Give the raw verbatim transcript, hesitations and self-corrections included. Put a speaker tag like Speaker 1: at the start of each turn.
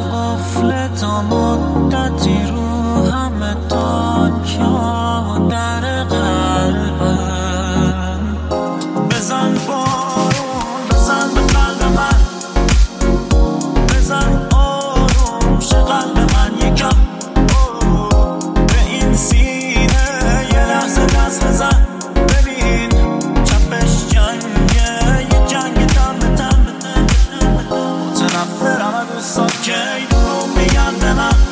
Speaker 1: قفل تا مدتی رو همه دنیا در قلبم. بزن بارون بزن به قلب من، بزن آروم شه قلب من یکم، به این سینه یه لحظه دست بزن، ببین چپش جنگه، یه جنگ دم به دم. متنفرم از دوستان که این رو میگن به من